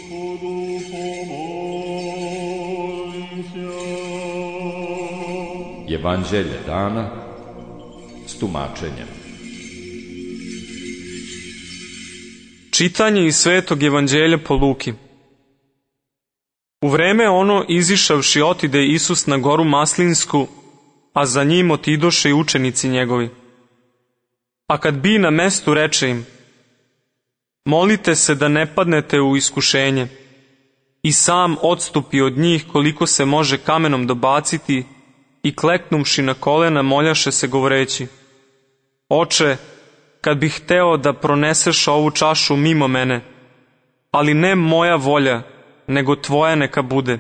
Evanđelje dana s tumačenjem. Čitanje iz Svetog Evanđelja po Luki. U vreme ono izišavši otide Isus na goru Maslinsku, a za njim otidoše i učenici njegovi. A kad bi na mestu reče im: molite se da ne padnete u iskušenje. I sam odstupi od njih koliko se može kamenom dobaciti i kleknuvši na kolena moljaše se govoreći: Oče, kad bih hteo da proneseš ovu čašu mimo mene, ali ne moja volja, nego tvoja neka bude.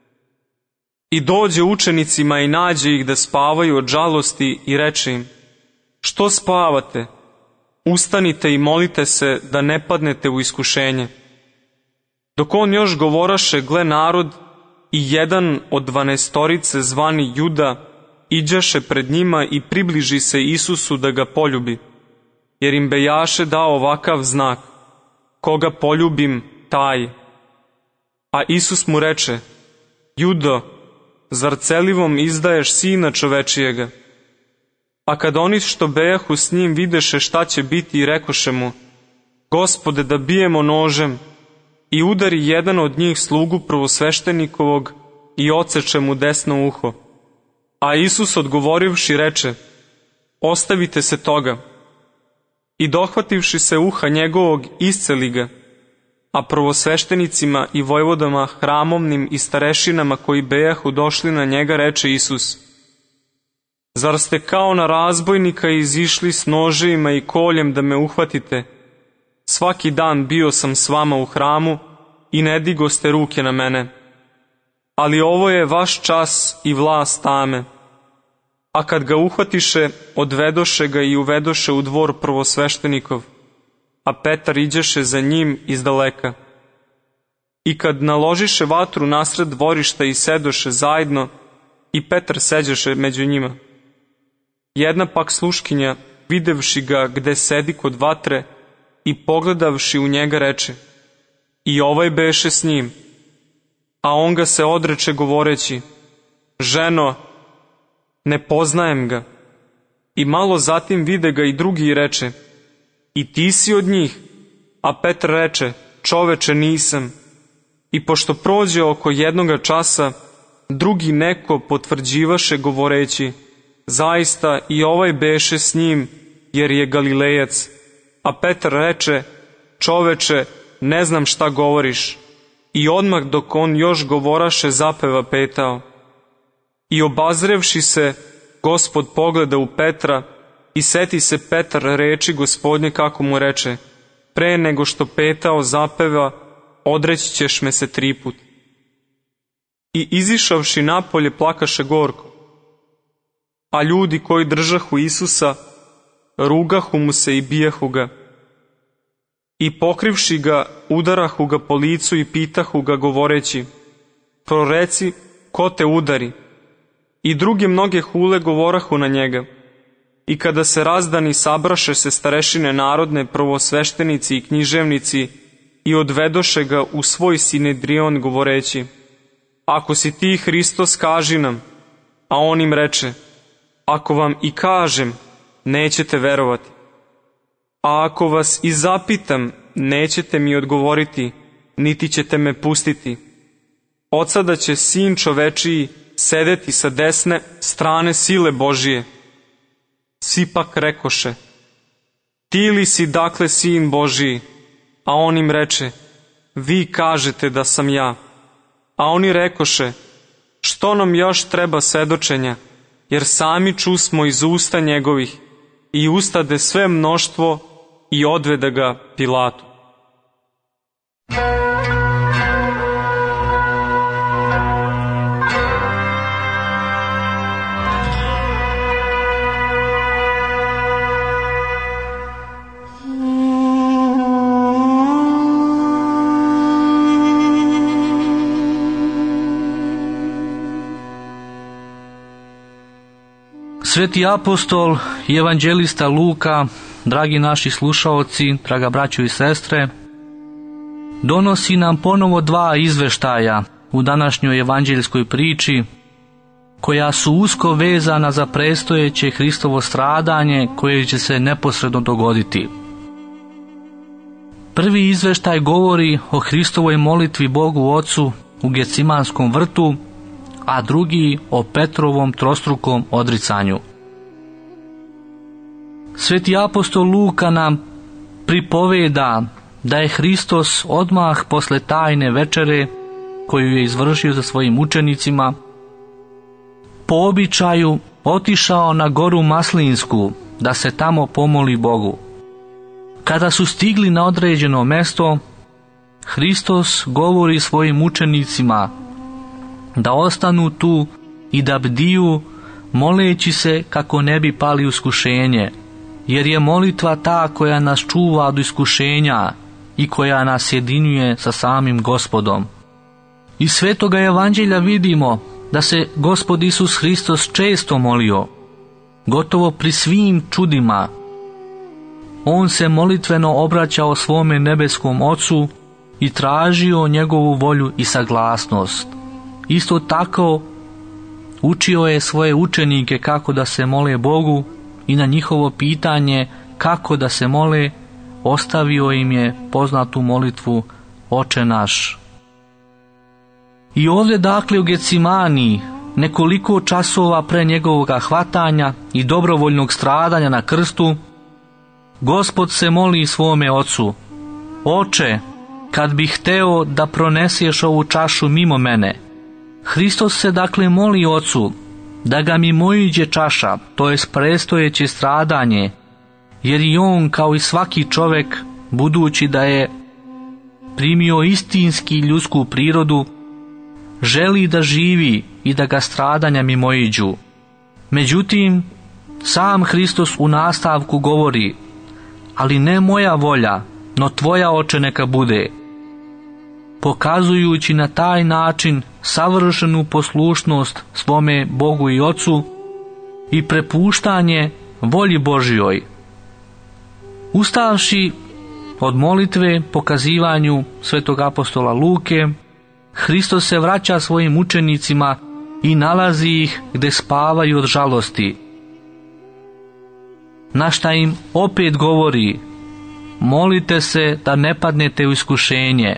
I dođe učenicima i nađe ih da spavaju od žalosti i reče im: što spavate? Ustanite i molite se da ne padnete u iskušenje. Dok on još govoraše, gle narod, i jedan od 12 zvani Juda iđaše pred njima i približi se Isusu da ga poljubi, jer im bejaše dao ovakav znak: koga poljubim, taj. A Isus mu reče: Judo, zar celivom izdaješ sina čovečijega? A kad oni što bejahu s njim videše šta će biti, i rekoše mu: Gospode, da bijemo nožem. I udari jedan od njih slugu prvosveštenikovog i odseče mu desno uho. A Isus odgovorivši reče: ostavite se toga. I dohvativši se uha njegovog, isceli ga. A prvosveštenicima i vojvodama hramovnim i starešinama koji bejahu došli na njega, reče Isus: zar ste kao na razbojnika izišli s noževima i koljem da me uhvatite? Svaki dan bio sam s vama u hramu i ne digoste ruke na mene. Ali ovo je vaš čas i vlast tame. A kad ga uhvatiše, odvedoše ga i uvedoše u dvor prvosveštenikov, a Petar iđeše za njim izdaleka. I kad naložiše vatru nasred dvorišta i sedoše zajedno, i Petar seđeše među njima. Jedna pak sluškinja, videvši ga gde sedi kod vatre i pogledavši u njega, reče: i ovaj beše s njim. A on ga se odreče govoreći: ženo, ne poznajem ga. I malo zatim vide ga i drugi i reče: i ti si od njih? A Petar reče: čoveče, nisam. I pošto prođe oko jednoga časa, drugi neko potvrđivaše govoreći: zaista i ovaj beše s njim, jer je Galilejac. A Petar reče: čoveče, ne znam šta govoriš. I odmah dok on još govoraše, zapeva petao. I obazrevši se, Gospod pogleda u Petra i seti se Petar reči Gospodnje kako mu reče: pre nego što petao zapeva, odreći ćeš me se 3 put. I izišavši napolje, plakaše gorko. A ljudi koji držahu Isusa, rugahu mu se i bijahu ga. I pokrivši ga, udarahu ga po licu i pitahu ga govoreći: proreci, ko te udari? I druge mnoge hule govorahu na njega. I kada se razdani, sabraše se starešine narodne, prvosveštenici i književnici, i odvedoše ga u svoj sinedrion govoreći: ako si ti Hristos, kaži nam. A on im reče: ako vam i kažem, nećete verovati. A ako vas i zapitam, nećete mi odgovoriti, niti ćete me pustiti. Od sada će Sin čovečiji sedeti sa desne strane sile Božije. Svi pak rekoše: ti li si dakle Sin Božiji? A on im reče: vi kažete da sam ja. A oni rekoše: što nam još treba svedočenja, jer sami čusmo iz usta njegovih. I ustade sve mnoštvo i odvede ga Pilatu. Sveti apostol i evanđelista Luka, dragi naši slušaoci, draga braćo i sestre, donosi nam ponovo dva izveštaja u današnjoj evanđeljskoj priči, koja su usko vezana za predstojeće Hristovo stradanje koje će se neposredno dogoditi. Prvi izveštaj govori o Hristovoj molitvi Bogu Ocu u Gecimanskom vrtu, a drugi o Petrovom trostrukom odricanju. Sveti apostol Luka nam pripoveda da je Hristos odmah posle tajne večere koju je izvršio za svojim učenicima, po običaju otišao na goru Maslinsku da se tamo pomoli Bogu. Kada su stigli na određeno mesto, Hristos govori svojim učenicima da ostanu tu i da bdiju, moleći se kako ne bi pali u iskušenje, jer je molitva ta koja nas čuva od iskušenja i koja nas sjedinjuje sa samim Gospodom. Iz Svetoga evanđelja vidimo da se Gospod Isus Hristos često molio, gotovo pri svim čudima. On se molitveno obraćao svome nebeskom Ocu i tražio njegovu volju i saglasnost. Isto tako učio je svoje učenike kako da se mole Bogu i na njihovo pitanje kako da se mole ostavio im je poznatu molitvu Oče naš. I ovdje dakle u Gecimani, nekoliko časova pre njegovoga hvatanja i dobrovoljnog stradanja na krstu, Gospod se moli svome Ocu: Oče, kad bih hteo da proneseš ovu čašu mimo mene. Hristos se dakle moli Ocu da ga mimoiđe čaša, to jest predstojeće stradanje, jer i on kao i svaki čovjek, budući da je primio istinski ljudsku prirodu, želi da živi i da ga stradanja mimoiđu. Međutim, sam Hristos u nastavku govori: ali ne moja volja, no tvoja, Oče, neka bude, pokazujući na taj način savršenu poslušnost svome Bogu i Ocu i prepuštanje volji Božjoj. Ustavši od molitve pokazivanju svetog apostola Luke, Hristos se vraća svojim učenicima i nalazi ih gde spavaju od žalosti. Na šta im opet govori: molite se da ne padnete u iskušenje.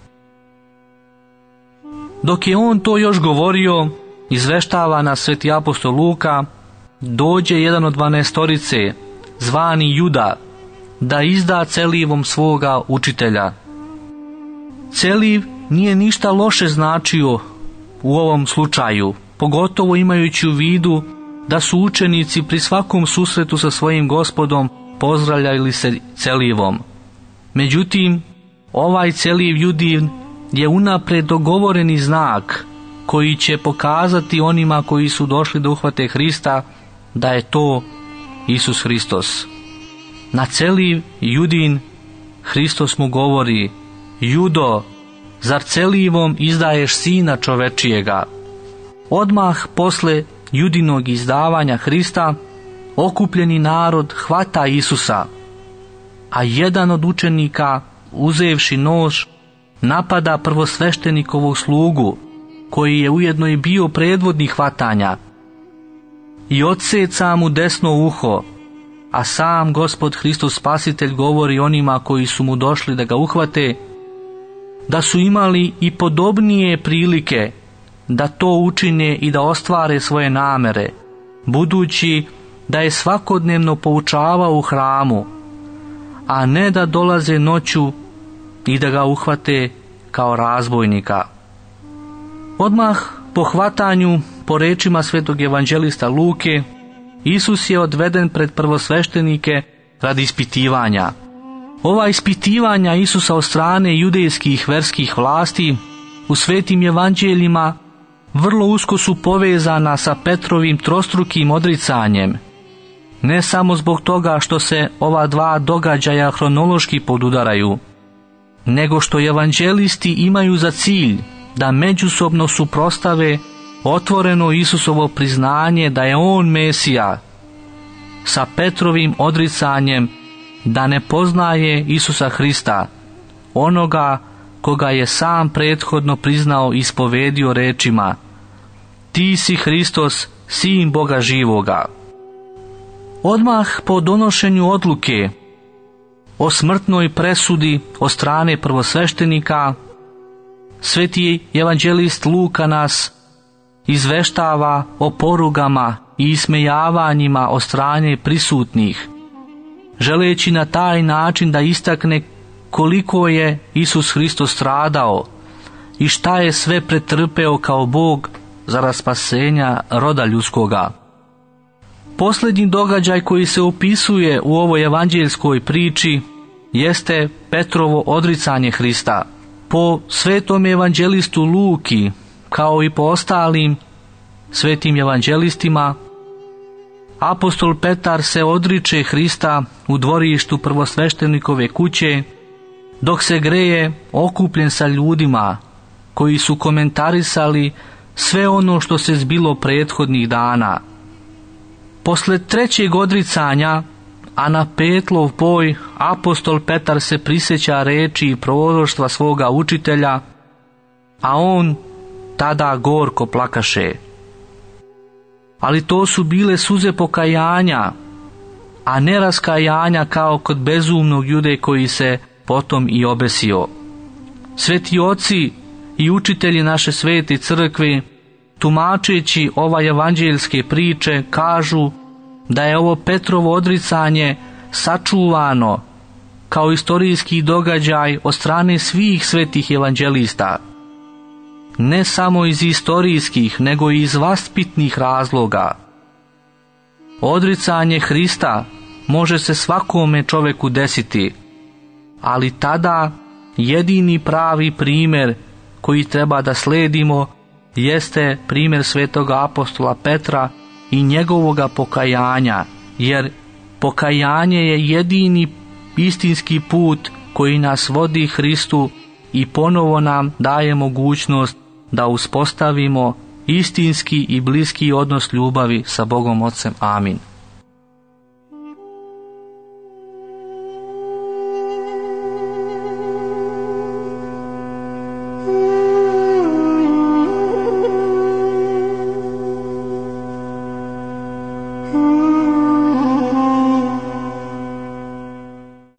Dok je on to još govorio, izveštava nas sveti apostol Luka, dođe jedan od 12, zvani Juda, da izda celivom svoga učitelja. Celiv nije ništa loše značio u ovom slučaju, pogotovo imajući u vidu da su učenici pri svakom susretu sa svojim Gospodom pozdravljali se celivom. Međutim, ovaj celiv Judin je unapred dogovoreni znak koji će pokazati onima koji su došli da uhvate Hrista da je to Isus Hristos. Na celiv Judin Hristos mu govori: Judo, zar celivom izdaješ sina čovečijega? Odmah posle Judinog izdavanja Hrista, okupljeni narod hvata Isusa, a jedan od učenika, uzevši nož, napada prvosveštenikovog slugu, koji je ujedno i bio predvodnik hvatanja, i odseca mu desno uho, a sam Gospod Hristos Spasitelj govori onima koji su mu došli da ga uhvate, da su imali i podobnije prilike da to učine i da ostvare svoje namere, budući da je svakodnevno poučavao u hramu, a ne da dolaze noću i da ga uhvate kao razbojnika. Odmah po hvatanju, po rečima svetog evanđelista Luke, Isus je odveden pred prvosveštenike radi ispitivanja. Ova ispitivanja Isusa od strane judejskih verskih vlasti u svetim evanđeljima vrlo usko su povezana sa Petrovim trostrukim odricanjem, ne samo zbog toga što se ova dva događaja hronološki podudaraju, nego što evanđelisti imaju za cilj da međusobno suprotstave otvoreno Isusovo priznanje da je on Mesija, sa Petrovim odricanjem da ne poznaje Isusa Hrista, onoga koga je sam prethodno priznao i ispovedio rečima: Ti si Hristos, Sin Boga živoga. Odmah po donošenju odluke o smrtnoj presudi od strane prvosveštenika, sveti evanđelist Luka nas izveštava o porugama i ismejavanjima od strane prisutnih, želeći na taj način da istakne koliko je Isus Hristos stradao i šta je sve pretrpeo kao Bog zarad spasenja roda ljudskoga. Posljednji događaj koji se opisuje u ovoj evanđeljskoj priči jeste Petrovo odricanje Hrista. Po svetom evanđelistu Luki, kao i po ostalim svetim evanđelistima, apostol Petar se odriče Hrista u dvorištu prvosveštenikove kuće, dok se greje okupljen sa ljudima koji su komentarisali sve ono što se zbilo prethodnih dana. Posle trećeg odricanja, a na Petlov boj, apostol Petar se prisjeća reči i proroštva svoga učitelja, a on tada gorko plakaše. Ali to su bile suze pokajanja, a ne raskajanja kao kod bezumnog Jude koji se potom i obesio. Sveti oci i učitelji naše svete crkve, tumačeći ova evanđeljske priče, kažu da je ovo Petrovo odricanje sačuvano kao istorijski događaj od strane svih svetih evanđelista, ne samo iz istorijskih, nego i iz vaspitnih razloga. Odricanje Hrista može se svakome čoveku desiti, ali tada jedini pravi primjer koji treba da sledimo jeste primjer svetoga apostola Petra i njegovoga pokajanja, jer pokajanje je jedini istinski put koji nas vodi Hristu i ponovo nam daje mogućnost da uspostavimo istinski i bliski odnos ljubavi sa Bogom Otcem. Amin.